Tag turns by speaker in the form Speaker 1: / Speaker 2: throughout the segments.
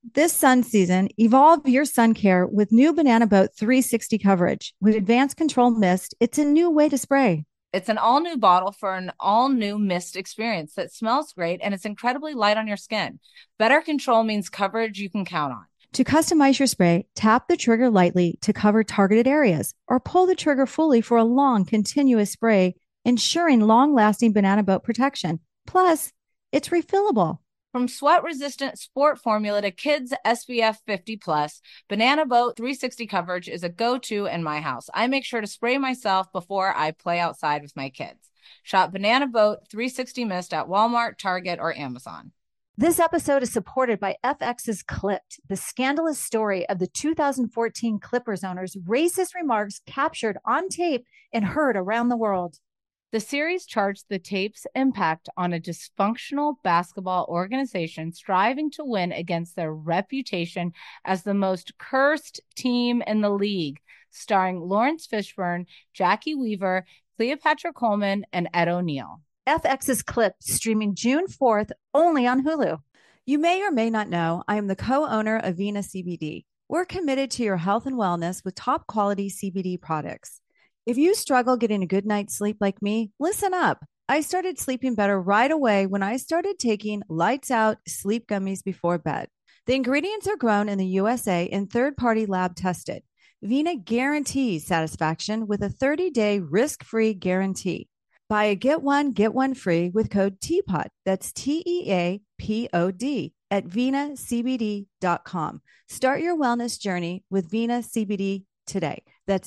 Speaker 1: This sun season, evolve your sun care with new Banana Boat 360 coverage. With advanced control mist, it's a new way to spray.
Speaker 2: It's an all new bottle for an all new mist experience that smells great and it's incredibly light on your skin. Better control means coverage you can count on.
Speaker 1: To customize your spray, tap the trigger lightly to cover targeted areas or pull the trigger fully for a long, continuous spray, ensuring long lasting Banana Boat protection. Plus, it's refillable.
Speaker 2: From sweat resistant sport formula to kids SPF 50 plus, Banana Boat 360 coverage is a go to in my house. I make sure to spray myself before I play outside with my kids. Shop Banana Boat 360 Mist at Walmart, Target, or Amazon.
Speaker 1: This episode is supported by FX's Clipped, the scandalous story of the 2014 Clippers owner's racist remarks captured on tape and heard around the world.
Speaker 2: The series charts the tape's impact on a dysfunctional basketball organization striving to win against their reputation as the most cursed team in the league, starring Lawrence Fishburne, Jackie Weaver, Cleopatra Coleman, and Ed O'Neill.
Speaker 1: FX's Clipped, streaming June 4th, only on Hulu. You may or may not know, I am the co-owner of Vena CBD. We're committed to your health and wellness with top quality CBD products. If you struggle getting a good night's sleep like me, listen up. I started sleeping better right away when I started taking Lights Out sleep gummies before bed. The ingredients are grown in the USA and third-party lab tested. Vena guarantees satisfaction with a 30-day risk-free guarantee. Buy a get one free with code TEAPOD. That's TEAPOD at venacbd.com. Start your wellness journey with Vena CBD today. That's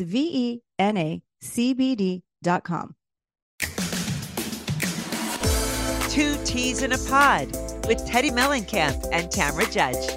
Speaker 1: VENACBD.com.
Speaker 3: Two Teas in a Pod with Teddy Mellencamp and Tamra Judge.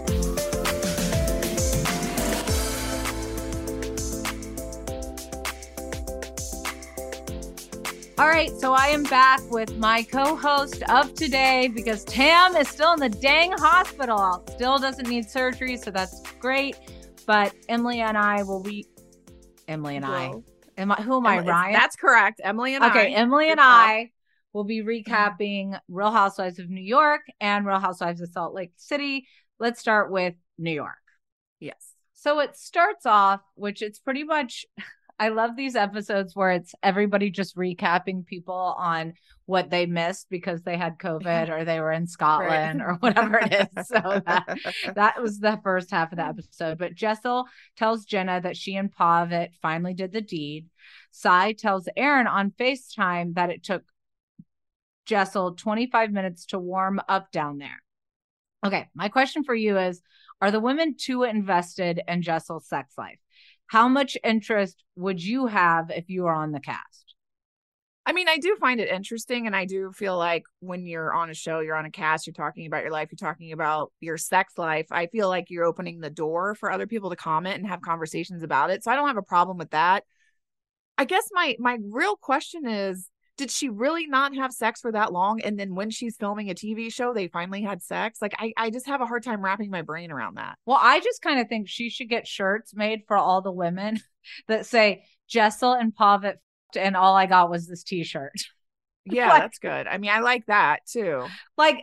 Speaker 2: All right, so I am back with my co-host of today because Tam is still in the dang hospital. Still doesn't need surgery, so that's great. But Emily and I will be... Emily and I. Who am I, Ryan?
Speaker 4: That's correct. Emily and I.
Speaker 2: Okay, Emily and I will be recapping Real Housewives of New York and Real Housewives of Salt Lake City. Let's start with New York.
Speaker 4: Yes.
Speaker 2: So it starts off, which it's pretty much... I love these episodes where it's everybody just recapping people on what they missed because they had COVID or they were in Scotland or whatever it is. So that was the first half of the episode. But Jessel tells Jenna that she and Pavitt finally did the deed. Sai tells Aaron on FaceTime that it took Jessel 25 minutes to warm up down there. Okay, my question for you is, are the women too invested in Jessel's sex life? How much interest would you have if you were on the cast?
Speaker 4: I mean, I do find it interesting. And I do feel like when you're on a show, you're on a cast, you're talking about your life, you're talking about your sex life. I feel like you're opening the door for other people to comment and have conversations about it. So I don't have a problem with that. I guess my real question is, did she really not have sex for that long? And then when she's filming a TV show, they finally had sex? Like, I just have a hard time wrapping my brain around that.
Speaker 2: Well, I just kind of think she should get shirts made for all the women that say Jessel and Pavitt and all I got was this t-shirt.
Speaker 4: Yeah,
Speaker 2: like,
Speaker 4: that's good. I mean, I like that too.
Speaker 2: Like,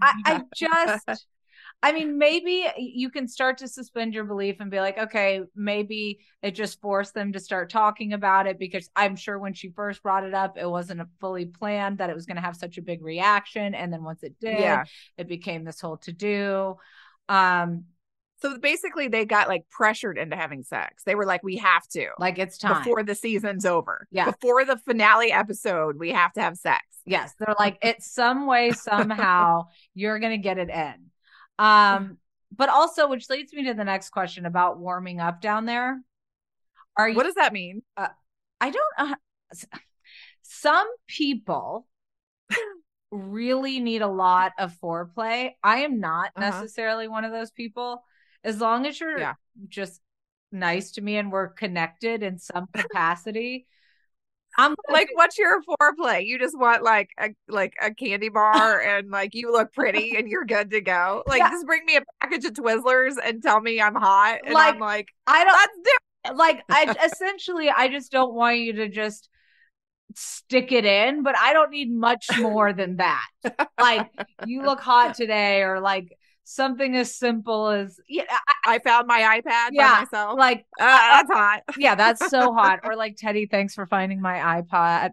Speaker 2: I mean, maybe you can start to suspend your belief and be like, okay, maybe it just forced them to start talking about it, because I'm sure when she first brought it up, it wasn't fully planned that it was going to have such a big reaction. And then once it did, it became this whole to-do.
Speaker 4: So basically they got like pressured into having sex. They were like, we have to.
Speaker 2: Like, it's time.
Speaker 4: Before the season's over.
Speaker 2: Yeah.
Speaker 4: Before the finale episode, we have to have sex.
Speaker 2: Yes. They're like, it's some way, somehow, you're going to get it in. But also, which leads me to the next question about warming up down there.
Speaker 4: What does that mean?
Speaker 2: I don't some people really need a lot of foreplay. I am not necessarily one of those people. As long as you're just nice to me and we're connected in some capacity. I'm
Speaker 4: like, what's your foreplay? You just want like a candy bar and like you look pretty and you're good to go. Like, just bring me a package of Twizzlers and tell me I'm hot. And I'm like,
Speaker 2: I don't.
Speaker 4: That's different.
Speaker 2: Like, I just don't want you to just stick it in, but I don't need much more than that. Like, you look hot today, or like something as simple as
Speaker 4: I found my iPad by myself.
Speaker 2: Like
Speaker 4: that's hot.
Speaker 2: Yeah, that's so hot. Or like, Teddy, thanks for finding my iPad.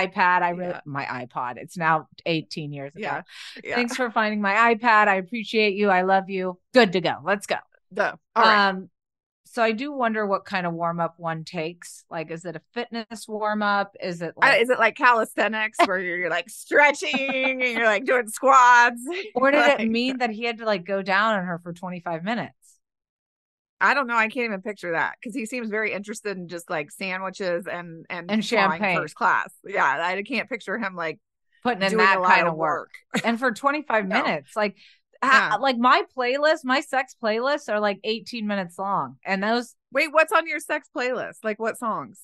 Speaker 2: My iPod. It's now 18 years ago.
Speaker 4: Yeah.
Speaker 2: Thanks for finding my iPad. I appreciate you. I love you. Good to go. Let's go.
Speaker 4: All right.
Speaker 2: So I do wonder what kind of warm up one takes. Like, is it a fitness warm up? Is it like
Speaker 4: calisthenics where you're like stretching and you're like doing squats?
Speaker 2: Or did it mean that he had to like go down on her for 25 minutes?
Speaker 4: I don't know. I can't even picture that because he seems very interested in just like sandwiches and
Speaker 2: champagne
Speaker 4: first class. Yeah, I can't picture him like
Speaker 2: putting in that kind of work. And for 25 minutes, like my playlist, my sex playlists are like 18 minutes long. And those.
Speaker 4: Wait, what's on your sex playlist? Like what songs?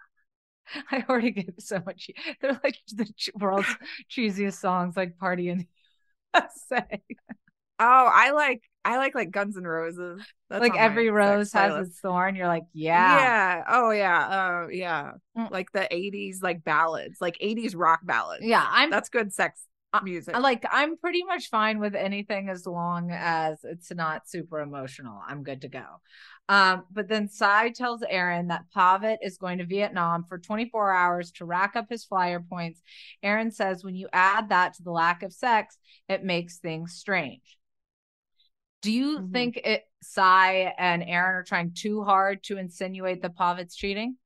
Speaker 2: I already get so much. They're like the world's cheesiest songs, like Party in the USA.
Speaker 4: Oh, I like Guns N' Roses.
Speaker 2: That's like Every Rose has its thorn. You're like,
Speaker 4: yeah. Oh yeah. Yeah. Like the 80s, like ballads, like 80s rock ballads.
Speaker 2: Yeah.
Speaker 4: That's good sex music.
Speaker 2: I'm pretty much fine with anything as long as it's not super emotional. I'm good to go. But then Sai tells Aaron that Pavitt is going to Vietnam for 24 hours to rack up his flyer points. Aaron says when you add that to the lack of sex, it makes things strange. Do you think Sai and Aaron are trying too hard to insinuate that Pavitt's cheating?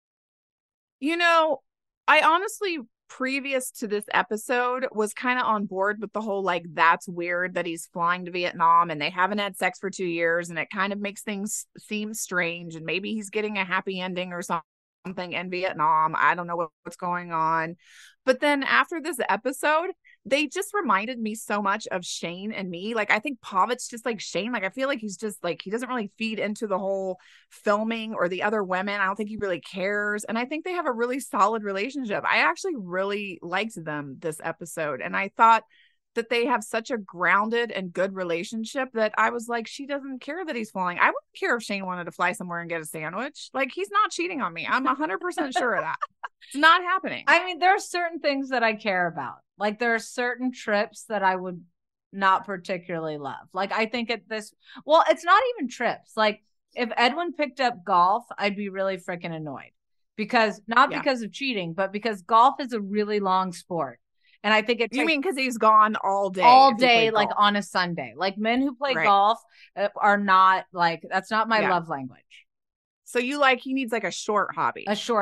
Speaker 4: You know, I honestly, previous to this episode, was kind of on board with the whole, like, that's weird that he's flying to Vietnam and they haven't had sex for 2 years. And it kind of makes things seem strange. And maybe he's getting a happy ending or something in Vietnam. I don't know what's going on. But then after this episode, they just reminded me so much of Shane and me. Like, I think Pavitt's just like Shane. Like, I feel like he's just like, he doesn't really feed into the whole filming or the other women. I don't think he really cares. And I think they have a really solid relationship. I actually really liked them this episode. And I thought that they have such a grounded and good relationship that I was like, she doesn't care that he's flying. I wouldn't care if Shane wanted to fly somewhere and get a sandwich. Like, he's not cheating on me. I'm 100% sure of that. It's not happening.
Speaker 2: I mean, there are certain things that I care about. Like, there are certain trips that I would not particularly love. Like, I think it's not even trips. Like, if Edwin picked up golf, I'd be really freaking annoyed because because of cheating, but because golf is a really long sport. And I think
Speaker 4: you mean because he's gone all day,
Speaker 2: like on a Sunday. Like, men who play golf are not like, that's not my love language.
Speaker 4: So he needs like a short hobby.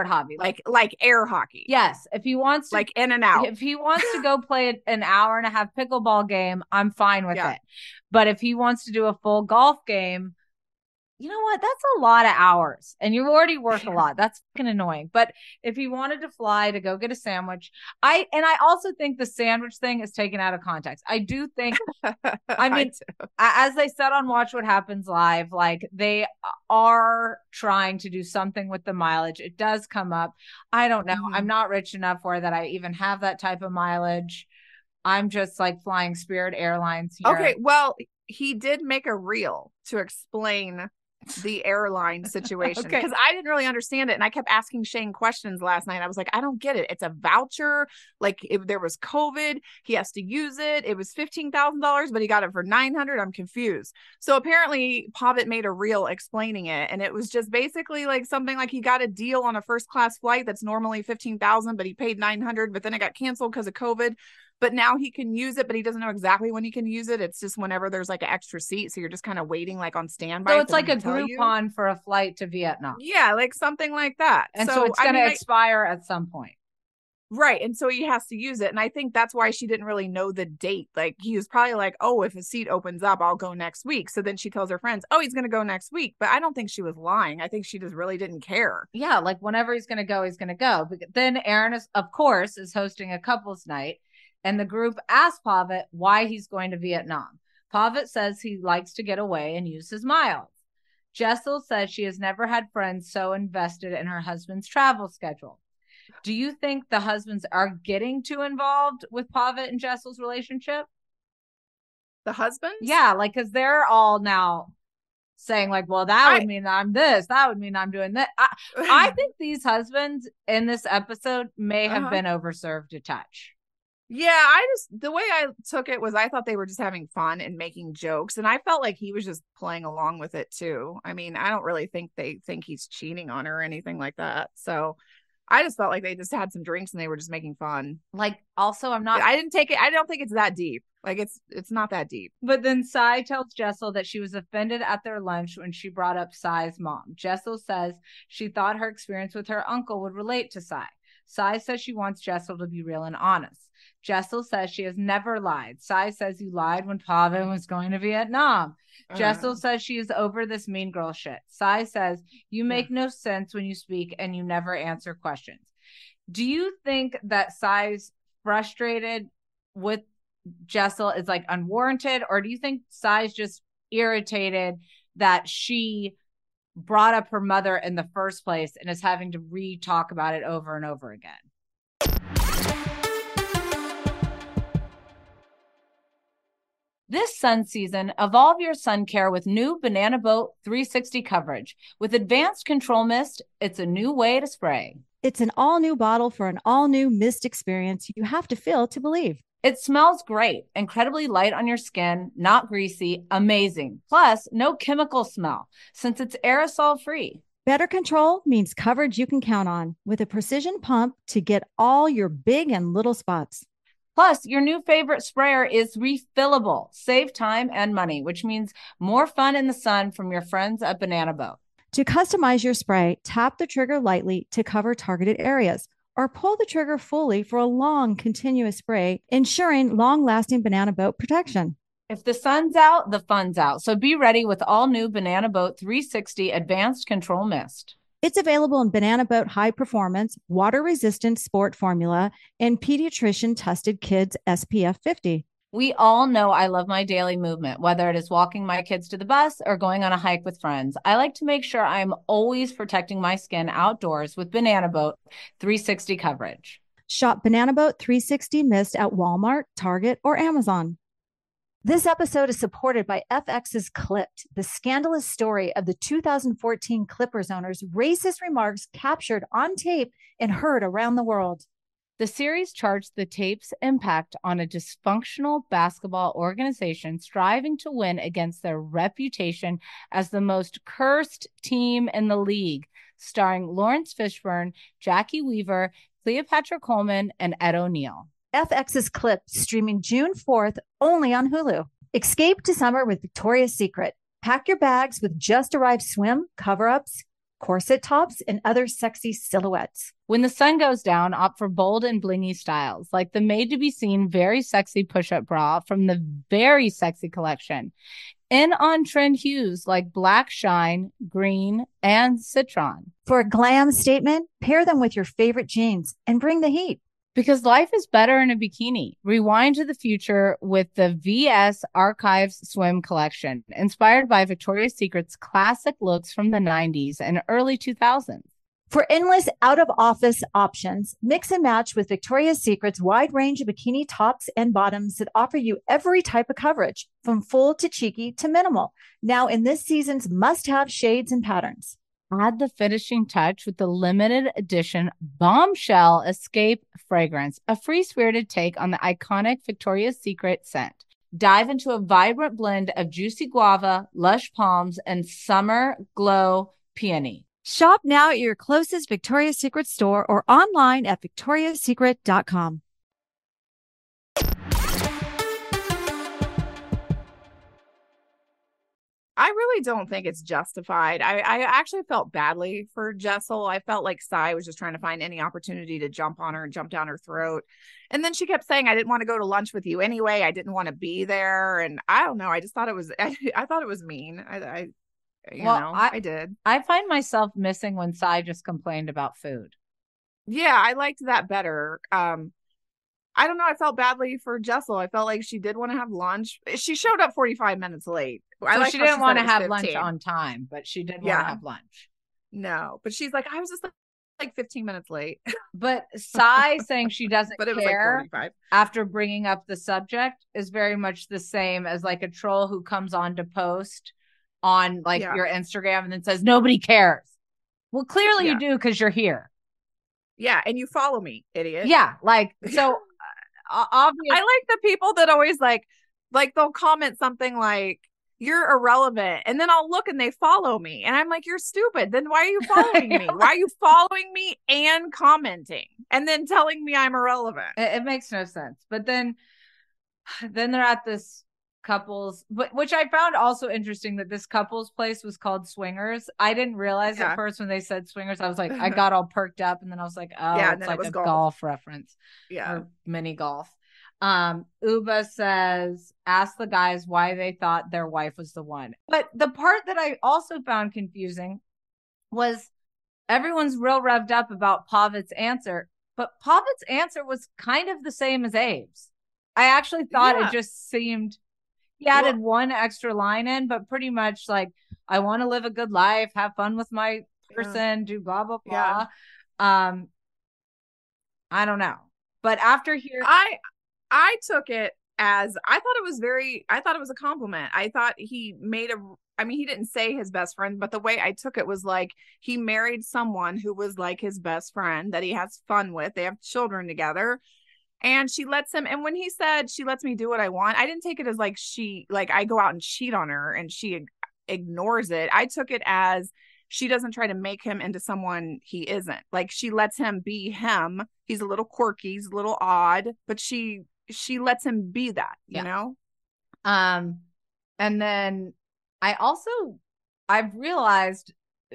Speaker 4: Like air hockey.
Speaker 2: Yes. If he wants to,
Speaker 4: like in and out.
Speaker 2: If he wants to go play an hour and a half pickleball game, I'm fine with it. But if he wants to do a full golf game, you know what? That's a lot of hours and you already work a lot. That's fucking annoying. But if he wanted to fly to go get a sandwich, I also think the sandwich thing is taken out of context. I do think, I mean, as they said on Watch What Happens Live, like, they are trying to do something with the mileage. It does come up. I don't know. I'm not rich enough where that I even have that type of mileage. I'm just like flying Spirit Airlines here.
Speaker 4: Okay. Well, he did make a reel to explain the airline situation because I didn't really understand it, and I kept asking Shane questions last night. I was like, I don't get it. It's a voucher. Like, if there was COVID, he has to use it. It was $15,000, but he got it for $900. I'm confused. So apparently Pavitt made a reel explaining it, and it was just basically like something like he got a deal on a first class flight that's normally $15,000, but he paid $900, but then it got canceled because of COVID. But now he can use it, but he doesn't know exactly when he can use it. It's just whenever there's like an extra seat. So you're just kind of waiting like on standby.
Speaker 2: So it's like a Groupon for a flight to Vietnam.
Speaker 4: Yeah, like something like that.
Speaker 2: And so it's going to expire at some point.
Speaker 4: Right. And so he has to use it. And I think that's why she didn't really know the date. Like, he was probably like, oh, if a seat opens up, I'll go next week. So then she tells her friends, oh, he's going to go next week. But I don't think she was lying. I think she just really didn't care.
Speaker 2: Yeah. Like, whenever he's going to go, he's going to go. But then Aaron is hosting a couples night. And the group asks Pavitt why he's going to Vietnam. Pavitt says he likes to get away and use his miles. Jessel says she has never had friends so invested in her husband's travel schedule. Do you think the husbands are getting too involved with Pavitt and Jessel's relationship?
Speaker 4: The husbands?
Speaker 2: Yeah, like, because they're all now saying like, well, that would mean I'm this. That would mean I'm doing that. I think these husbands in this episode may have been overserved a touch.
Speaker 4: Yeah, the way I took it was I thought they were just having fun and making jokes. And I felt like he was just playing along with it too. I mean, I don't really think they think he's cheating on her or anything like that. So I just felt like they just had some drinks and they were just making fun.
Speaker 2: Like, also, I don't think it's that deep. Like it's not that deep. But then Sai tells Jessel that she was offended at their lunch when she brought up Sai's mom. Jessel says she thought her experience with her uncle would relate to Sai. Sai says she wants Jessel to be real and honest. Jessel says she has never lied. Sai says you lied when Pavan was going to Vietnam. Jessel says she is over this mean girl shit. Sai says you make no sense when you speak and you never answer questions. Do you think that Sai's frustrated with Jessel is like unwarranted, or do you think Sai's just irritated that she brought up her mother in the first place and is having to re-talk about it over and over again? This sun season, evolve your sun care with new Banana Boat 360 coverage. With advanced control mist, it's a new way to spray.
Speaker 1: It's an all-new bottle for an all-new mist experience you have to feel to believe.
Speaker 2: It smells great, incredibly light on your skin, not greasy, amazing. Plus, no chemical smell since it's aerosol free.
Speaker 1: Better control means coverage you can count on with a precision pump to get all your big and little spots.
Speaker 2: Plus, your new favorite sprayer is refillable. Save time and money, which means more fun in the sun from your friends at Banana Boat.
Speaker 1: To customize your spray, tap the trigger lightly to cover targeted areas, or pull the trigger fully for a long, continuous spray, ensuring long-lasting Banana Boat protection.
Speaker 2: If the sun's out, the fun's out. So be ready with all new Banana Boat 360 Advanced Control Mist.
Speaker 1: It's available in Banana Boat High Performance, Water-Resistant Sport Formula, and Pediatrician-Tested Kids SPF 50.
Speaker 2: We all know I love my daily movement, whether it is walking my kids to the bus or going on a hike with friends. I like to make sure I'm always protecting my skin outdoors with Banana Boat 360 coverage.
Speaker 1: Shop Banana Boat 360 Mist at Walmart, Target, or Amazon. This episode is supported by FX's Clipped, the scandalous story of the 2014 Clippers owner's racist remarks captured on tape and heard around the world.
Speaker 2: The series charts the tape's impact on a dysfunctional basketball organization striving to win against their reputation as the most cursed team in the league, starring Lawrence Fishburne, Jackie Weaver, Cleopatra Coleman, and Ed O'Neill.
Speaker 1: FX's Clipped, streaming June 4th only on Hulu. Escape to summer with Victoria's Secret. Pack your bags with just-arrived swim, cover-ups, corset tops, and other sexy silhouettes.
Speaker 2: When the sun goes down, opt for bold and blingy styles, like the made-to-be-seen very sexy push-up bra from the Very Sexy collection. In on-trend hues like black shine, green, and citron.
Speaker 1: For a glam statement, pair them with your favorite jeans and bring the heat.
Speaker 2: Because life is better in a bikini. Rewind to the future with the VS Archives Swim Collection, inspired by Victoria's Secret's classic looks from the 90s and early 2000s.
Speaker 1: For endless out-of-office options, mix and match with Victoria's Secret's wide range of bikini tops and bottoms that offer you every type of coverage, from full to cheeky to minimal. Now in this season's must-have shades and patterns.
Speaker 2: Add the finishing touch with the limited edition Bombshell Escape fragrance, a free-spirited take on the iconic Victoria's Secret scent. Dive into a vibrant blend of juicy guava, lush palms, and summer glow peony.
Speaker 1: Shop now at your closest Victoria's Secret store or online at victoriassecret.com.
Speaker 4: I really don't think it's justified. I actually felt badly for Jessel. I felt like Sai was just trying to find any opportunity to jump on her and jump down her throat. And then she kept saying, I didn't want to go to lunch with you anyway. I didn't want to be there. And I don't know. I just thought it was, I thought it was mean. I did.
Speaker 2: I find myself missing when Sai just complained about food.
Speaker 4: Yeah, I liked that better. I don't know. I felt badly for Jessel. I felt like she did want to have lunch. She showed up 45 minutes late.
Speaker 2: So she didn't want to have lunch on time, but she did want to have lunch.
Speaker 4: No, but she's like, I was just like 15 minutes late.
Speaker 2: But Sai saying she doesn't
Speaker 4: but it was
Speaker 2: care
Speaker 4: like 45.
Speaker 2: after bringing up the subject is very much the same as like a troll who comes on to post on like your Instagram and then says, nobody cares. Well, clearly you do because you're here.
Speaker 4: Yeah. And you follow me, idiot.
Speaker 2: Yeah. Like, so obvious.
Speaker 4: I like the people that always like they'll comment something like, you're irrelevant. And then I'll look and they follow me. And I'm like, you're stupid. Then why are you following me? Why are you following me and commenting and then telling me I'm irrelevant?
Speaker 2: It makes no sense. But then they're at this couples, which I found also interesting, that this couples place was called Swingers. I didn't realize at first when they said Swingers, I was like, I got all perked up, and then I was like, oh, yeah, it's like a golf reference.
Speaker 4: Yeah.
Speaker 2: Or mini golf. Uba says, ask the guys why they thought their wife was the one. But the part that I also found confusing was everyone's real revved up about Pavit's answer, but Pavit's answer was kind of the same as Abe's. I actually thought it just seemed, he added one extra line in, but pretty much like, I want to live a good life, have fun with my person, do blah, blah, blah. I don't know. But after here,
Speaker 4: I took it as, I thought it was a compliment. I thought he he didn't say his best friend, but the way I took it was like, he married someone who was like his best friend that he has fun with. They have children together. And she lets him, and when he said she lets me do what I want, I didn't take it as like I go out and cheat on her and she ignores it. I took it as she doesn't try to make him into someone he isn't. Like, she lets him be him. He's a little quirky, he's a little odd, but she lets him be that, you know?
Speaker 2: And then I've realized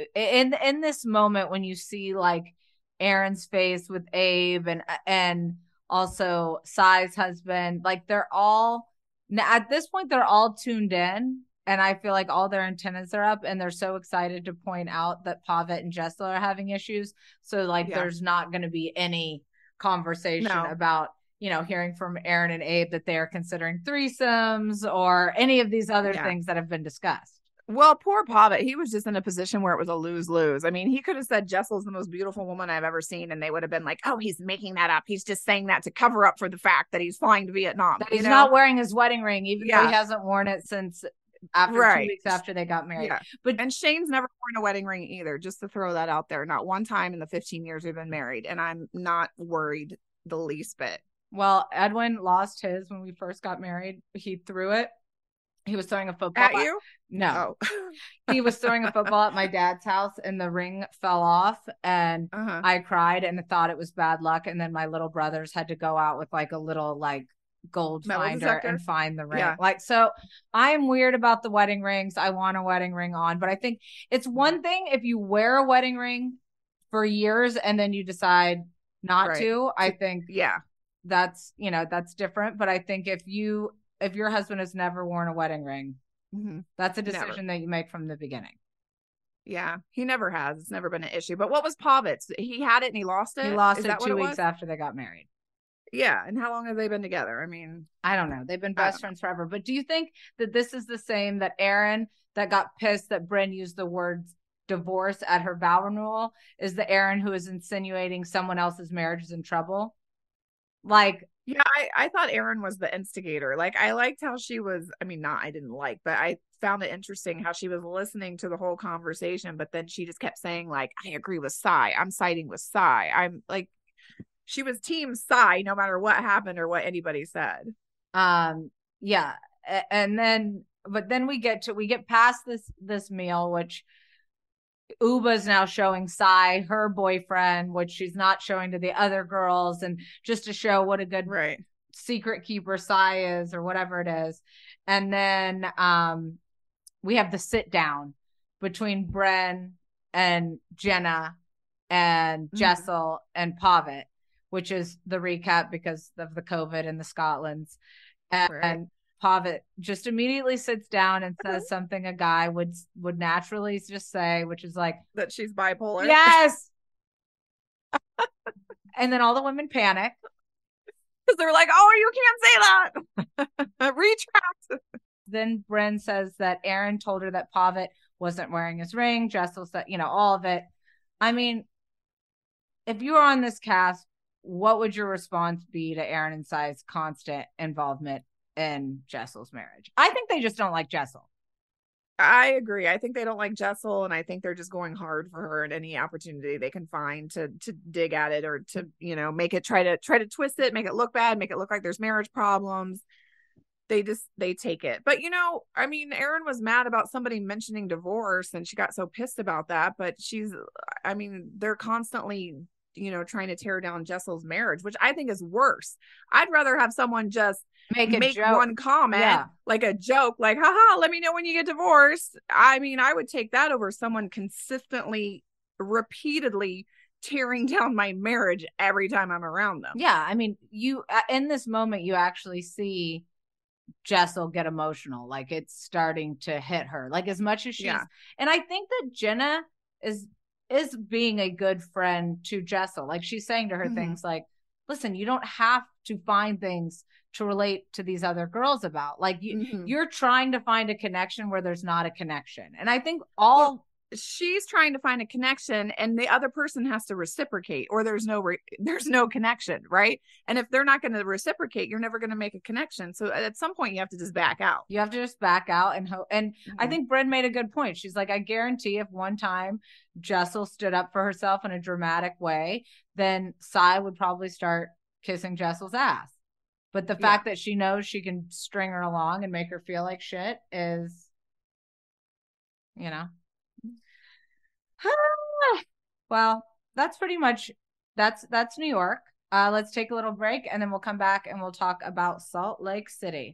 Speaker 2: in this moment when you see like Aaron's face with Abe and also Sai's husband, like they're all, at this point, they're all tuned in. And I feel like all their antennas are up and they're so excited to point out that Pavit and Jessel are having issues. So like, there's not going to be any conversation about, hearing from Aaron and Abe that they're considering threesomes or any of these other things that have been discussed.
Speaker 4: Well, poor Pavit, he was just in a position where it was a lose-lose. I mean, he could have said Jessel's the most beautiful woman I've ever seen, and they would have been like, oh, he's making that up. He's just saying that to cover up for the fact that he's flying to Vietnam.
Speaker 2: That he's not wearing his wedding ring, even though he hasn't worn it since after 2 weeks after they got married.
Speaker 4: Yeah. And Shane's never worn a wedding ring either, just to throw that out there. Not one time in the 15 years we've been married, and I'm not worried the least bit.
Speaker 2: Well, Edwin lost his when we first got married. He threw it. He was throwing a football
Speaker 4: at you?
Speaker 2: No. He was throwing a football at my dad's house and the ring fell off and I cried and thought it was bad luck. And then my little brothers had to go out with like a little like gold finder and find the ring. Yeah. Like, so I'm weird about the wedding rings. I want a wedding ring on, but I think it's one thing if you wear a wedding ring for years and then you decide not to. I think that's different. But I think if your husband has never worn a wedding ring, that's a decision that you make from the beginning.
Speaker 4: Yeah, he never has. It's never been an issue. But what was Pavit's? He had it and he lost it?
Speaker 2: He lost it 2 weeks after they got married.
Speaker 4: Yeah, and how long have they been together? I mean,
Speaker 2: I don't know. They've been best friends forever. But do you think that this is the same, that Aaron that got pissed that Brynn used the words divorce at her vow renewal is the Aaron who is insinuating someone else's marriage is in trouble? Like,
Speaker 4: yeah, I thought Aaron was the instigator. Like, I liked how she was, I didn't like, but I found it interesting how she was listening to the whole conversation, but then she just kept saying like, I agree with Sai. I'm siding with Sai. I'm like, she was team Sai no matter what happened or what anybody said.
Speaker 2: Yeah. And then we get past this meal, which Uba's now showing Sai her boyfriend, which she's not showing to the other girls, and just to show what a good secret keeper Sai is or whatever it is. And then we have the sit down between Brynn and Jenna and Jessel and Pavit, which is the recap because of the COVID and the Scotlands. And Pavit just immediately sits down and says something a guy would naturally just say, which is like
Speaker 4: that she's bipolar.
Speaker 2: Yes. And then all the women panic
Speaker 4: because they're like, "Oh, you can't say that." Retract.
Speaker 2: Then Brynn says that Aaron told her that Pavit wasn't wearing his ring. Jessel said, all of it. I mean, if you were on this cast, what would your response be to Aaron and Sai's constant involvement in Jessel's marriage? I think they just don't like Jessel.
Speaker 4: I agree. I think they don't like Jessel, and I think they're just going hard for her at any opportunity they can find to dig at it, or to, you know, make it try to twist it, make it look bad, make it look like there's marriage problems. They take it. But, you know, I mean, Erin was mad about somebody mentioning divorce and she got so pissed about that, but they're constantly, you know, trying to tear down Jessel's marriage, which I think is worse. I'd rather have someone just make one comment, like a joke, like, haha, let me know when you get divorced. I mean, I would take that over someone consistently, repeatedly tearing down my marriage every time I'm around them.
Speaker 2: Yeah. I mean, you, in this moment, you actually see Jessel get emotional. Like, it's starting to hit her, like, as much as she's, and I think that Jenna is being a good friend to Jessel. Like, she's saying to her things like, listen, you don't have to find things to relate to these other girls about. Like, you're trying to find a connection where there's not a connection. And I think
Speaker 4: she's trying to find a connection, and the other person has to reciprocate, or there's no connection, right? And if they're not going to reciprocate, you're never going to make a connection. So at some point you have to just back out.
Speaker 2: You have to just back out and hope. And I think Brynn made a good point. She's like, I guarantee if one time Jessel stood up for herself in a dramatic way, then Sai would probably start kissing Jessel's ass. But the fact that she knows she can string her along and make her feel like shit is, you know. Well, that's pretty much that's New York. Let's take a little break, and then we'll come back and we'll talk about Salt Lake City.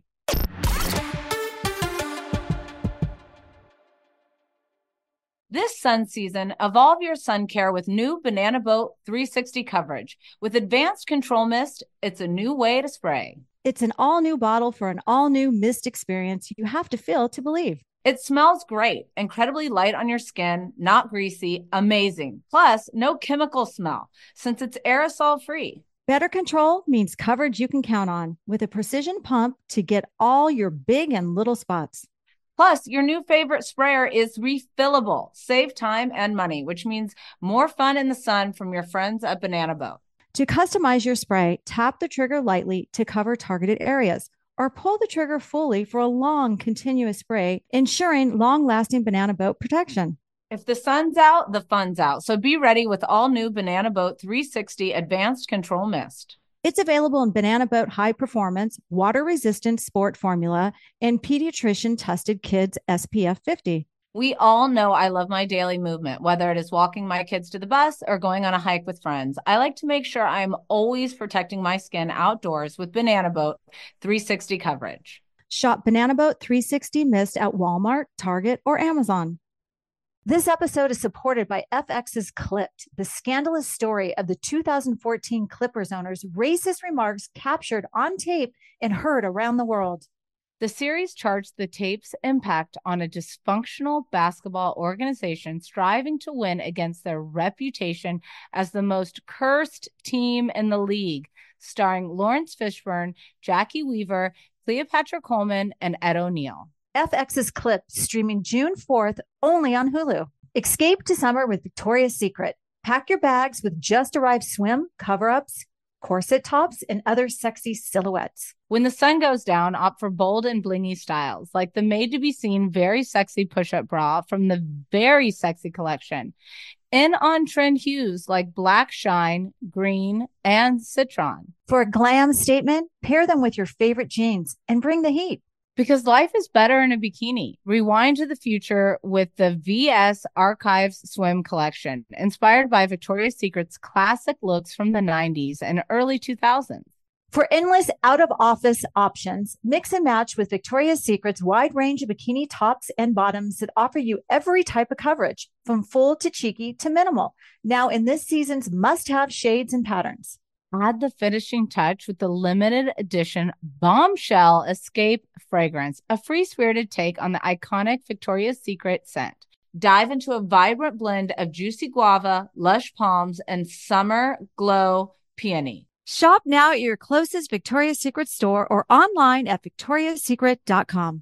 Speaker 2: This sun season, evolve your sun care with new Banana Boat 360 coverage. With advanced control mist, it's a new way to spray.
Speaker 1: It's an all-new bottle for an all-new mist experience you have to feel to believe.
Speaker 2: It smells great, incredibly light on your skin, not greasy, amazing. Plus, no chemical smell since it's aerosol-free.
Speaker 1: Better control means coverage you can count on with a precision pump to get all your big and little spots.
Speaker 2: Plus, your new favorite sprayer is refillable. Save time and money, which means more fun in the sun from your friends at Banana Boat.
Speaker 1: To customize your spray, tap the trigger lightly to cover targeted areas, or pull the trigger fully for a long, continuous spray, ensuring long-lasting Banana Boat protection.
Speaker 2: If the sun's out, the fun's out. So be ready with all new Banana Boat 360 Advanced Control Mist.
Speaker 1: It's available in Banana Boat High Performance, Water-Resistant Sport Formula, and Pediatrician-Tested Kids SPF 50.
Speaker 2: We all know I love my daily movement, whether it is walking my kids to the bus or going on a hike with friends. I like to make sure I'm always protecting my skin outdoors with Banana Boat 360 coverage.
Speaker 1: Shop Banana Boat 360 Mist at Walmart, Target, or Amazon. This episode is supported by FX's Clipped, the scandalous story of the 2014 Clippers owner's racist remarks captured on tape and heard around the world.
Speaker 2: The series charts the tape's impact on a dysfunctional basketball organization striving to win against their reputation as the most cursed team in the league, starring Lawrence Fishburne, Jackie Weaver, Cleopatra Coleman, and Ed O'Neill.
Speaker 1: FX's Clipped, streaming June 4th, only on Hulu. Escape to summer with Victoria's Secret. Pack your bags with just-arrived swim, cover-ups, corset tops, and other sexy silhouettes.
Speaker 2: When the sun goes down, opt for bold and blingy styles, like the made-to-be-seen very sexy push-up bra from the Very Sexy collection. In on-trend hues like black shine, green, and citron.
Speaker 1: For a glam statement, pair them with your favorite jeans and bring the heat.
Speaker 2: Because life is better in a bikini. Rewind to the future with the VS Archives Swim Collection, inspired by Victoria's Secret's classic looks from the 90s and early 2000s.
Speaker 1: For endless out-of-office options, mix and match with Victoria's Secret's wide range of bikini tops and bottoms that offer you every type of coverage, from full to cheeky to minimal. Now in this season's must-have shades and patterns.
Speaker 2: Add the finishing touch with the limited edition Bombshell Escape fragrance, a free-spirited take on the iconic Victoria's Secret scent. Dive into a vibrant blend of juicy guava, lush palms, and summer glow peony.
Speaker 1: Shop now at your closest Victoria's Secret store or online at victoriassecret.com.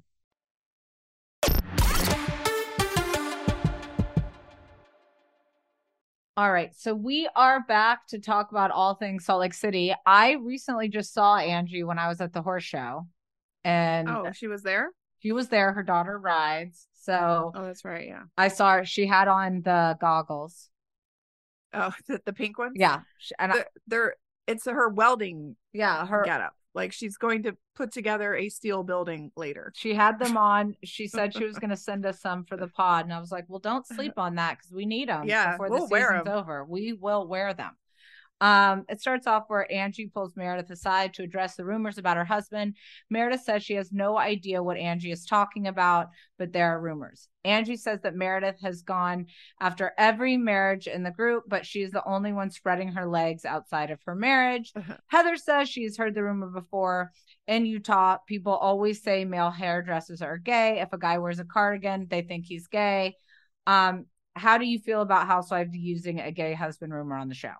Speaker 2: All right, so we are back to talk about all things Salt Lake City. I recently just saw Angie when I was at the horse show. And
Speaker 4: oh, she was there?
Speaker 2: She was there. Her daughter rides. So
Speaker 4: Oh, that's right. Yeah.
Speaker 2: I saw her. She had on the goggles.
Speaker 4: Oh, the pink ones?
Speaker 2: Yeah. And
Speaker 4: it's her welding
Speaker 2: her
Speaker 4: getup. Like she's going to put together a steel building later.
Speaker 2: She had them on. She said she was going to send us some for the pod. And I was like, well, don't sleep on that because we need them before the season's over. We will wear them. It starts off where Angie pulls Meredith aside to address the rumors about her husband. Meredith says she has no idea what Angie is talking about, but there are rumors. Angie says that Meredith has gone after every marriage in the group, but she's the only one spreading her legs outside of her marriage. Heather says she's heard the rumor before. In Utah, people always say male hairdressers are gay. If a guy wears a cardigan, they think he's gay. How do you feel about Housewives using a gay husband rumor on the show?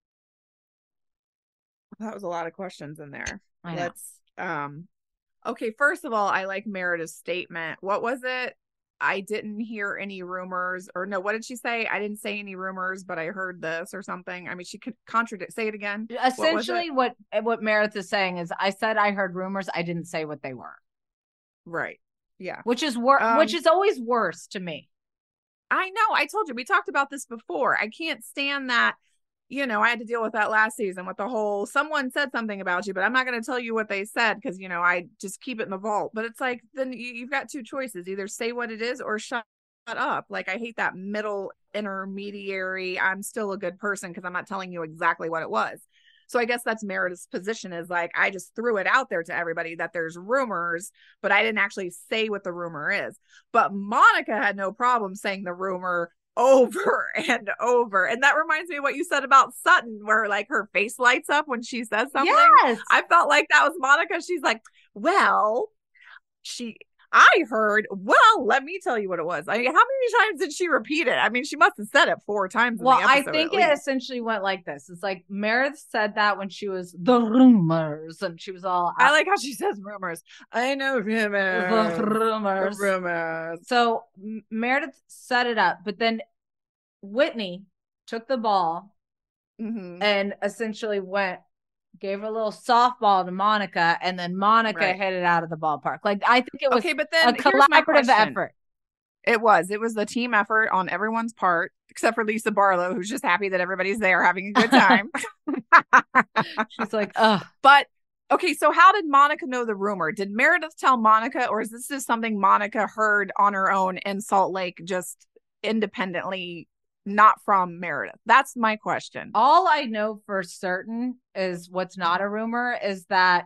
Speaker 4: That was a lot of questions in there.
Speaker 2: I know.
Speaker 4: Let's okay, first of all, I like Meredith's statement. What was it? I didn't hear any rumors, or no, what did she say? I didn't say any rumors, but I heard this or something. I mean, she could contradict. Say it again.
Speaker 2: Essentially, what Meredith is saying is, I said I heard rumors. I didn't say what they were.
Speaker 4: Right. Yeah.
Speaker 2: Which is which is always worse to me.
Speaker 4: I know. I told you we talked about this before. I can't stand that. You know, I had to deal with that last season with the whole someone said something about you, but I'm not going to tell you what they said because, you know, I just keep it in the vault. But it's like, then you've got two choices, either say what it is or shut up. Like, I hate that middle intermediary. I'm still a good person because I'm not telling you exactly what it was. So I guess that's Meredith's position, is like, I just threw it out there to everybody that there's rumors, but I didn't actually say what the rumor is. But Monica had no problem saying the rumor over and over. And that reminds me of what you said about Sutton, where like her face lights up when she says something.
Speaker 2: Yes.
Speaker 4: I felt like that was Monica. She's like, well, I heard, well, let me tell you what it was. I mean, how many times did she repeat it? I mean, she must have said it 4 times.
Speaker 2: Well, I think it essentially went like this. It's like Meredith said that when she was the rumors, and she was all.
Speaker 4: I like how she says rumors. I know rumors.
Speaker 2: The rumors.
Speaker 4: The rumors.
Speaker 2: So Meredith set it up, but then Whitney took the ball and essentially gave her a little softball to Monica, and then Monica hit it out of the ballpark. Like, I think it was
Speaker 4: but then
Speaker 2: a collaborative effort.
Speaker 4: It was the team effort on everyone's part, except for Lisa Barlow, who's just happy that everybody's there having a good time.
Speaker 2: She's like, ugh.
Speaker 4: But okay, so how did Monica know the rumor? Did Meredith tell Monica, or is this just something Monica heard on her own in Salt Lake, just independently, not from Meredith? That's my question.
Speaker 2: All I know for certain is what's not a rumor is that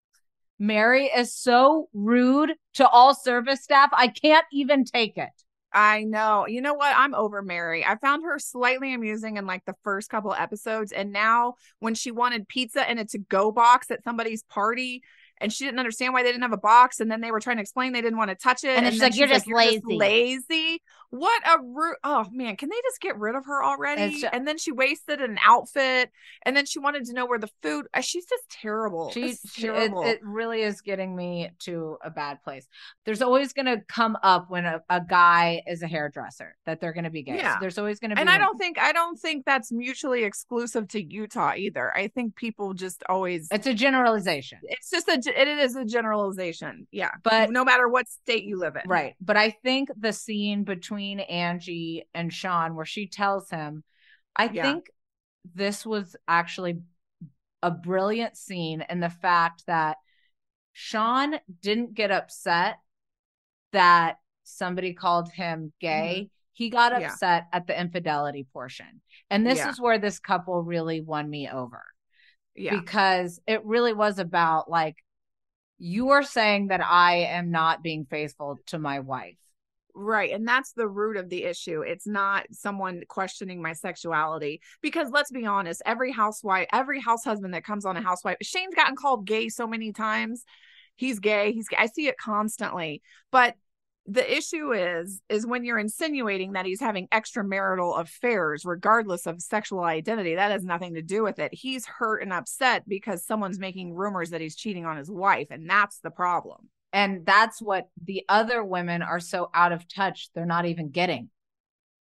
Speaker 2: Mary is so rude to all service staff. I can't even take it.
Speaker 4: I know. You know what? I'm over Mary. I found her slightly amusing in like the first couple episodes. And now when she wanted pizza in a to-go box at somebody's party, and she didn't understand why they didn't have a box, and then they were trying to explain they didn't want to touch it.
Speaker 2: And she's like, you're just
Speaker 4: lazy. What a oh man, can they just get rid of her already? And then she wasted an outfit, and then she wanted to know where the food. She's just terrible. She's terrible.
Speaker 2: It really is getting me to a bad place. There's always going to come up when a guy is a hairdresser that they're going to be gay. Yeah. So there's always going to be.
Speaker 4: And I don't think that's mutually exclusive to Utah either. I think people just always.
Speaker 2: It's a generalization.
Speaker 4: It's just it is a generalization. Yeah.
Speaker 2: But
Speaker 4: no matter what state you live in.
Speaker 2: Right. But I think the scene between Angie and Sean, where she tells him, I think this was actually a brilliant scene in the fact that Sean didn't get upset that somebody called him gay. He got upset at the infidelity portion. And this is where this couple really won me over. Yeah. Because it really was about like, you are saying that I am not being faithful to my wife.
Speaker 4: Right. And that's the root of the issue. It's not someone questioning my sexuality, because let's be honest, every house husband that comes on a housewife, Shane's gotten called gay so many times. He's gay. I see it constantly. But the issue is when you're insinuating that he's having extramarital affairs, regardless of sexual identity, that has nothing to do with it. He's hurt and upset because someone's making rumors that he's cheating on his wife. And that's the problem.
Speaker 2: And that's what the other women are so out of touch. They're not even getting.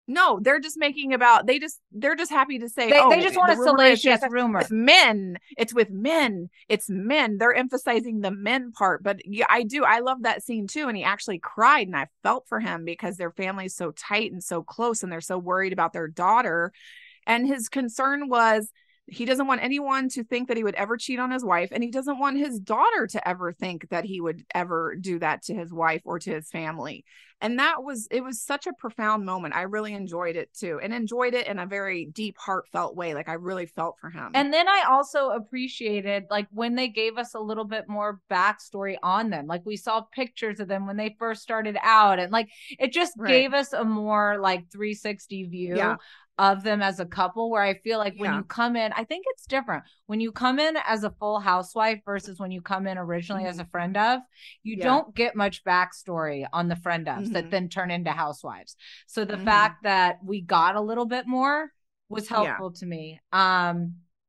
Speaker 4: No, they're just they're just happy to say,
Speaker 2: they just want a salacious rumor.
Speaker 4: With men. It's with men. It's men. They're emphasizing the men part. But yeah, I love that scene too. And he actually cried, and I felt for him because their family is so tight and so close, and they're so worried about their daughter. And his concern was he doesn't want anyone to think that he would ever cheat on his wife, and he doesn't want his daughter to ever think that he would ever do that to his wife or to his family. And it was such a profound moment. I really enjoyed it too, and enjoyed it in a very deep, heartfelt way. Like I really felt for him.
Speaker 2: And then I also appreciated like when they gave us a little bit more backstory on them. Like we saw pictures of them when they first started out, and like it just gave us a more like 360 view of them as a couple, where I feel like when you come in, I think it's different when you come in as a full housewife versus when you come in originally as a friend of, you don't get much backstory on the friend ofs that then turn into housewives. So the fact that we got a little bit more was helpful to me. And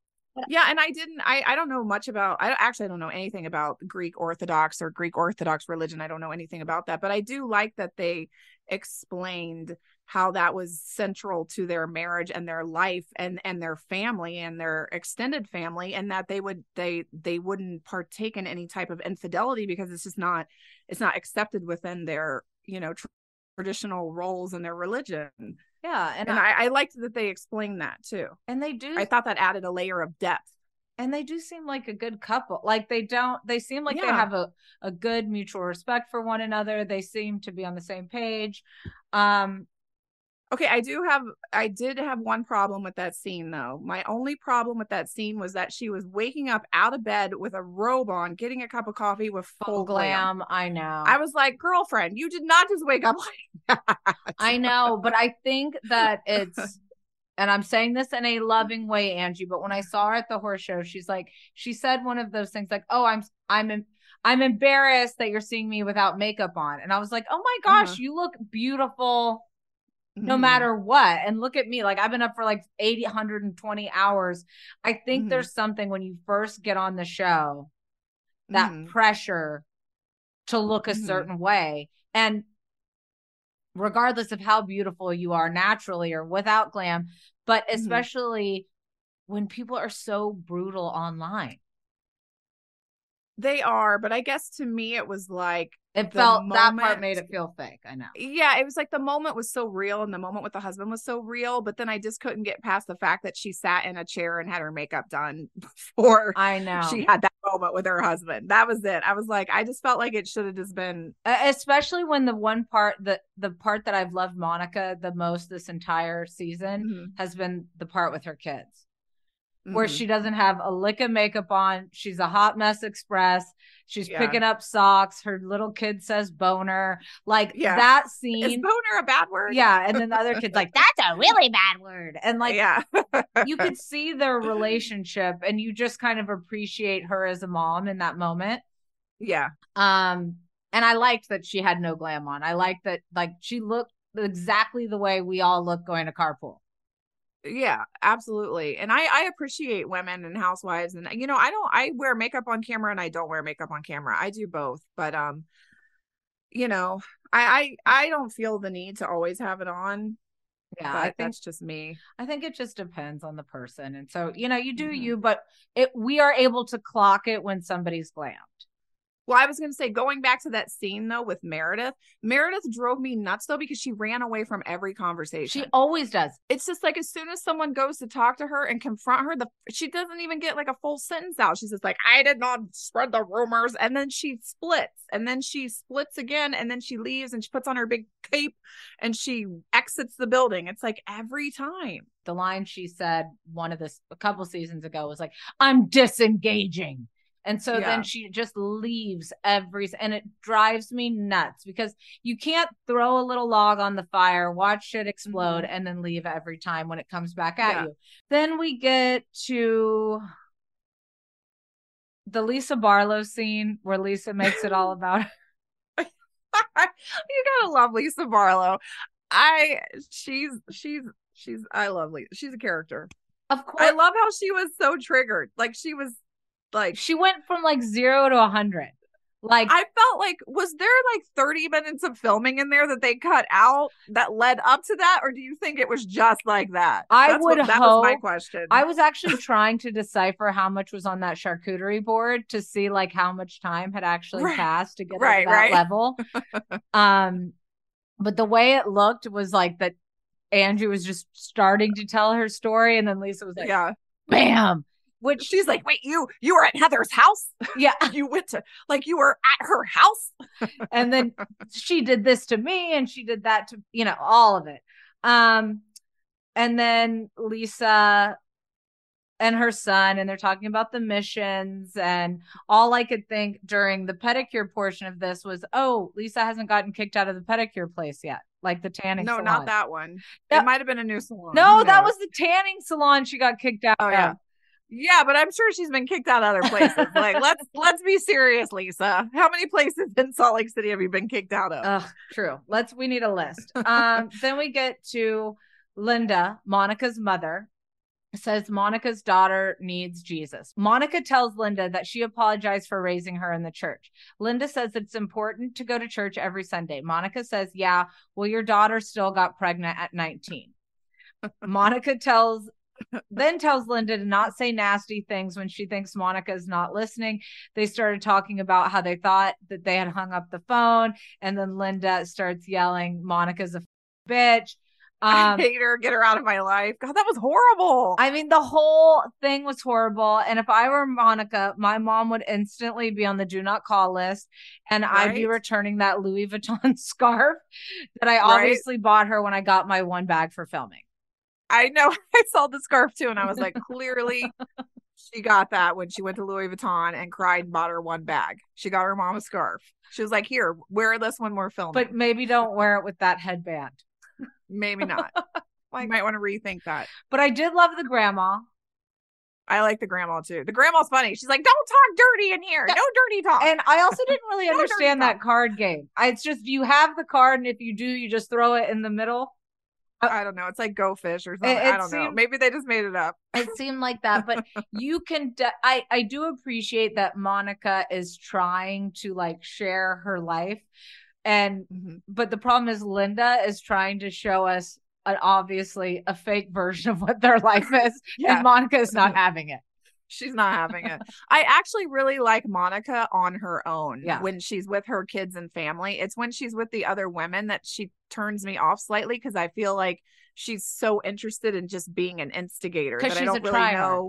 Speaker 4: I don't know much about, I don't know anything about Greek Orthodox religion. I don't know anything about that, but I do like that they explained how that was central to their marriage and their life and their family and their extended family, and that they wouldn't partake in any type of infidelity because it's not accepted within their, traditional roles in their religion.
Speaker 2: Yeah. And
Speaker 4: I liked that they explained that too.
Speaker 2: And they do.
Speaker 4: I thought that added a layer of depth.
Speaker 2: And they do seem like a good couple. Like they seem like they have a good mutual respect for one another. They seem to be on the same page.
Speaker 4: Okay, I did have one problem with that scene though. My only problem with that scene was that she was waking up out of bed with a robe on, getting a cup of coffee with full glam.
Speaker 2: I know.
Speaker 4: I was like, girlfriend, you did not just wake up like that.
Speaker 2: I know, but I think that it's, and I'm saying this in a loving way, Angie, but when I saw her at the horse show, she said one of those things like, oh, I'm embarrassed that you're seeing me without makeup on. And I was like, oh my gosh, you look beautiful no matter what. And look at me, like I've been up for like 120 hours. I think there's something when you first get on the show, that pressure to look a certain way. And regardless of how beautiful you are naturally or without glam, but especially when people are so brutal online.
Speaker 4: They are, but I guess to me it was like
Speaker 2: that part made it feel fake. I know.
Speaker 4: Yeah, it was like the moment was so real, and the moment with the husband was so real, but then I just couldn't get past the fact that she sat in a chair and had her makeup done before she had that moment with her husband. That was it. I was like, I just felt like it should have just been,
Speaker 2: especially when the one part the part that I've loved Monica the most this entire season has been the part with her kids. Where she doesn't have a lick of makeup on. She's a hot mess express. She's picking up socks. Her little kid says boner. Like that scene.
Speaker 4: Is boner a bad word?
Speaker 2: Yeah. And then the other kid's like, that's a really bad word. And like, you could see their relationship, and you just kind of appreciate her as a mom in that moment.
Speaker 4: Yeah.
Speaker 2: And I liked that she had no glam on. I liked that, like, she looked exactly the way we all look going to carpool.
Speaker 4: Yeah, absolutely. And I appreciate women and housewives, and I wear makeup on camera and I don't wear makeup on camera. I do both, but I don't feel the need to always have it on.
Speaker 2: Yeah,
Speaker 4: I think that's just me.
Speaker 2: I think it just depends on the person. And so, you do you, but we are able to clock it when somebody's glammed.
Speaker 4: Well, I was going to say, going back to that scene, though, with Meredith drove me nuts, though, because she ran away from every conversation.
Speaker 2: She always does.
Speaker 4: It's just like, as soon as someone goes to talk to her and confront her, she doesn't even get like a full sentence out. She's just like, I did not spread the rumors. And then she splits, and then she splits again, and then she leaves, and she puts on her big cape and she exits the building. It's like every time.
Speaker 2: The line she said a couple seasons ago was like, I'm disengaging. And so then she just leaves and it drives me nuts, because you can't throw a little log on the fire, watch it explode, and then leave every time when it comes back at you. Then we get to the Lisa Barlow scene where Lisa makes it all about
Speaker 4: you gotta love Lisa Barlow. I love Lisa. She's a character.
Speaker 2: Of course.
Speaker 4: I love how she was so triggered. Like she went
Speaker 2: from like 0 to 100. Like,
Speaker 4: I felt like, was there like 30 minutes of filming in there that they cut out that led up to that? Or do you think it was just like that?
Speaker 2: That
Speaker 4: was my question.
Speaker 2: I was actually trying to decipher how much was on that charcuterie board to see like how much time had actually passed to get to that level. But the way it looked was like that Angie was just starting to tell her story, and then Lisa was like, bam. Which
Speaker 4: she's like, wait, you were at Heather's house?
Speaker 2: Yeah.
Speaker 4: You went to, like, you were at her house?
Speaker 2: And then she did this to me and she did that to, you know, all of it. And then Lisa and her son, and they're talking about the missions, and all I could think during the pedicure portion of this was, oh, Lisa hasn't gotten kicked out of the pedicure place yet. Like the tanning salon.
Speaker 4: No, not that one. It might have been a new salon.
Speaker 2: No, that was the tanning salon she got kicked out of.
Speaker 4: Yeah. Yeah, but I'm sure she's been kicked out of other places. Like, let's be serious, Lisa. How many places in Salt Lake City have you been kicked out of?
Speaker 2: True. We need a list. Then we get to Linda, Monica's mother, says Monica's daughter needs Jesus. Monica tells Linda that she apologized for raising her in the church. Linda says it's important to go to church every Sunday. Monica says, yeah, well, your daughter still got pregnant at 19. Monica tells Linda to not say nasty things when she thinks Monica is not listening. They started talking about how they thought that they had hung up the phone, and then Linda starts yelling, Monica's a bitch.
Speaker 4: I hate her. Get her out of my life. God, that was horrible.
Speaker 2: I mean, the whole thing was horrible. And if I were Monica, my mom would instantly be on the do not call list, and I'd be returning that Louis Vuitton scarf that I obviously bought her when I got my one bag for filming.
Speaker 4: I know. I saw the scarf too, and I was like, clearly she got that when she went to Louis Vuitton and cried and bought her one bag. She got her mom a scarf. She was like, here, wear this when we're filming.
Speaker 2: But maybe don't wear it with that headband.
Speaker 4: Maybe not. You might want to rethink that.
Speaker 2: But I did love the grandma.
Speaker 4: I like the grandma too. The grandma's funny. She's like, don't talk dirty in here. No dirty talk.
Speaker 2: And I also didn't really understand that card game. It's just, you have the card, and if you do, you just throw it in the middle.
Speaker 4: I don't know. It's like Go Fish or something. I don't know. Maybe they just made it up.
Speaker 2: It seemed like that, but you can. I do appreciate that Monica is trying to like share her life, and but the problem is Linda is trying to show us obviously a fake version of what their life is, and Monica is not having it.
Speaker 4: She's not having it. I actually really like Monica on her own when she's with her kids and family. It's when she's with the other women that she turns me off slightly, because I feel like she's so interested in just being an instigator that I don't really know.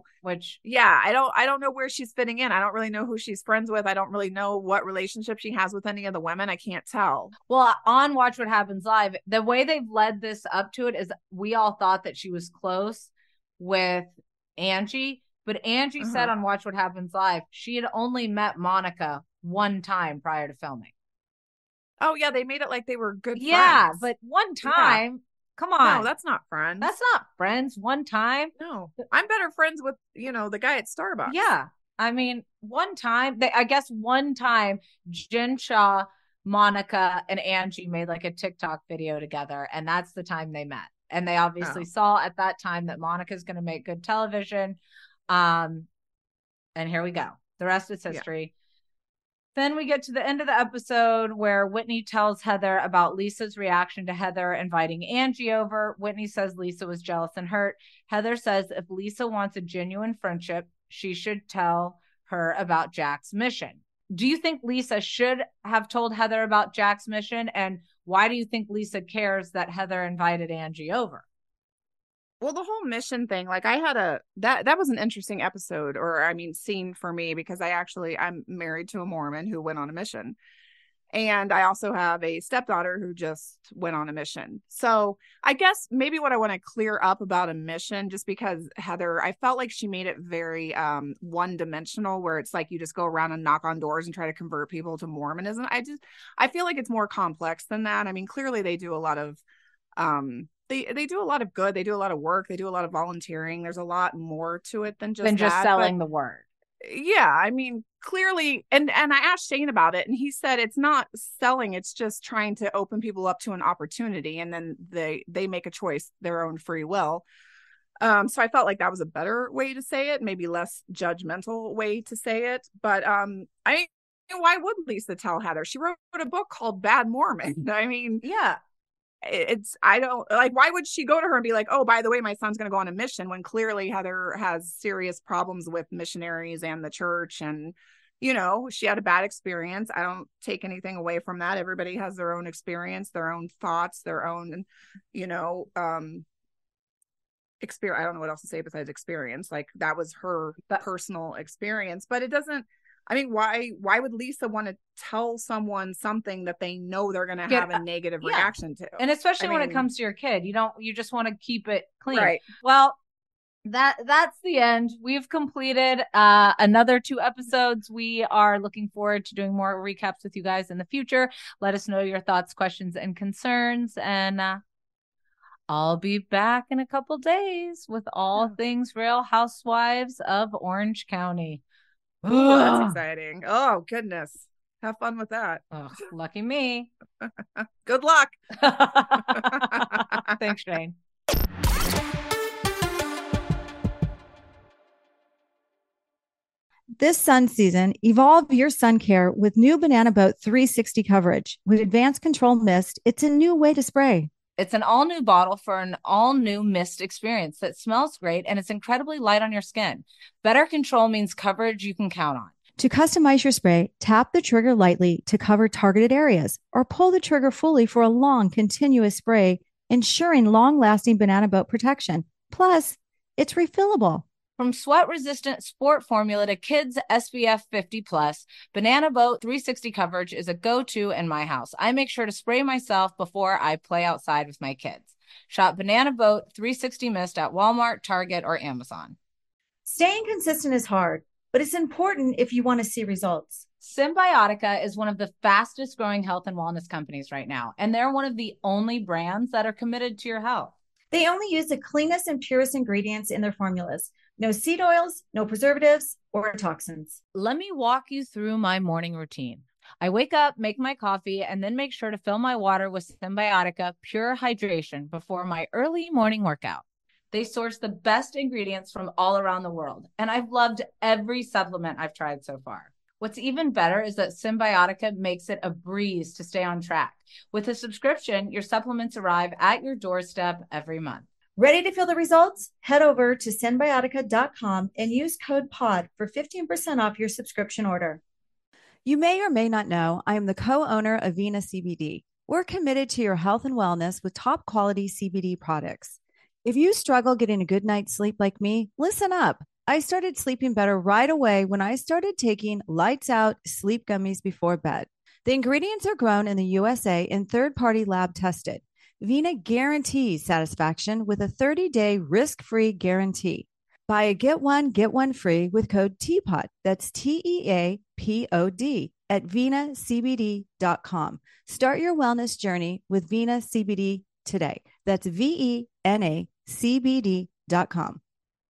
Speaker 4: I don't know where she's fitting in. I don't really know who she's friends with. I don't really know what relationship she has with any of the women. I can't tell.
Speaker 2: Well, on Watch What Happens Live, the way they've led this up to it is we all thought that she was close with Angie. But Angie said on Watch What Happens Live, she had only met Monica one time prior to filming.
Speaker 4: Oh, yeah. They made it like they were good friends.
Speaker 2: Yeah, but one time. Come on.
Speaker 4: No, that's not friends.
Speaker 2: That's not friends. One time.
Speaker 4: No. I'm better friends with, the guy at Starbucks.
Speaker 2: Yeah. I mean, one time, one time, Jen Shaw, Monica, and Angie made like a TikTok video together. And that's the time they met. And they obviously saw at that time that Monica's going to make good television. And here we go. The rest is history. Then we get to the end of the episode where Whitney tells Heather about Lisa's reaction to Heather inviting Angie over. Whitney says Lisa was jealous and hurt. Heather says if Lisa wants a genuine friendship, she should tell her about Jack's mission. Do you think Lisa should have told Heather about Jack's mission? And why do you think Lisa cares that Heather invited Angie over?
Speaker 4: Well, the whole mission thing, like I had that was an interesting episode, or I mean, scene for me, because I'm married to a Mormon who went on a mission. And I also have a stepdaughter who just went on a mission. So I guess maybe what I want to clear up about a mission, just because Heather, I felt like she made it very one dimensional, where it's like you just go around and knock on doors and try to convert people to Mormonism. I feel like it's more complex than that. I mean, clearly they do a lot of They do a lot of good. They do a lot of work. They do a lot of volunteering. There's a lot more to it than just
Speaker 2: selling the word.
Speaker 4: Yeah, I mean, clearly, and I asked Shane about it, and he said it's not selling. It's just trying to open people up to an opportunity, and then they make a choice, their own free will. So I felt like that was a better way to say it, maybe less judgmental way to say it. But I why would Lisa tell Heather? She wrote a book called Bad Mormon. I mean,
Speaker 2: Yeah.
Speaker 4: I don't like, why would she go to her and be like, oh, by the way, my son's going to go on a mission, when clearly Heather has serious problems with missionaries and the church, and she had a bad experience. I don't take anything away from that. Everybody has their own experience, their own thoughts, their own experience. I don't know what else to say besides experience. Like, that was her personal experience, but it doesn't, I mean, why would Lisa want to tell someone something that they know they're going to have a negative reaction to?
Speaker 2: And especially when it comes to your kid, you just want to keep it clean.
Speaker 4: Right.
Speaker 2: Well, that's the end. We've completed another 2 episodes. We are looking forward to doing more recaps with you guys in the future. Let us know your thoughts, questions, and concerns. And I'll be back in a couple days with all things Real Housewives of Orange County.
Speaker 4: Ooh, that's exciting. Oh, goodness. Have fun with that.
Speaker 2: Oh, lucky me.
Speaker 4: Good luck.
Speaker 2: Thanks, Shane.
Speaker 1: This sun season, evolve your sun care with new Banana Boat 360 coverage. With advanced control mist, it's a new way to spray.
Speaker 2: It's an all-new bottle for an all-new mist experience that smells great, and it's incredibly light on your skin. Better control means coverage you can count on.
Speaker 1: To customize your spray, tap the trigger lightly to cover targeted areas, or pull the trigger fully for a long, continuous spray, ensuring long-lasting Banana Boat protection. Plus, it's refillable.
Speaker 2: From sweat-resistant sport formula to kids SPF 50+, Banana Boat 360 coverage is a go-to in my house. I make sure to spray myself before I play outside with my kids. Shop Banana Boat 360 Mist at Walmart, Target, or Amazon.
Speaker 1: Staying consistent is hard, but it's important if you want to see results.
Speaker 2: Symbiotica is one of the fastest growing health and wellness companies right now, and they're one of the only brands that are committed to your health.
Speaker 1: They only use the cleanest and purest ingredients in their formulas. No seed oils, no preservatives, or toxins.
Speaker 2: Let me walk you through my morning routine. I wake up, make my coffee, and then make sure to fill my water with Symbiotica Pure Hydration before my early morning workout. They source the best ingredients from all around the world, and I've loved every supplement I've tried so far. What's even better is that Symbiotica makes it a breeze to stay on track. With a subscription, your supplements arrive at your doorstep every month.
Speaker 1: Ready to feel the results? Head over to Symbiotica.com and use code POD for 15% off your subscription order. You may or may not know I am the co-owner of Vena CBD. We're committed to your health and wellness with top quality CBD products. If you struggle getting a good night's sleep like me, listen up. I started sleeping better right away when I started taking Lights Out sleep gummies before bed. The ingredients are grown in the USA and third-party lab tested. Vena guarantees satisfaction with a 30-day risk-free guarantee. Buy a get one free with code TEAPOD. That's TEAPOD at venacbd.com. Start your wellness journey with Vena CBD today. That's VENACBD.com.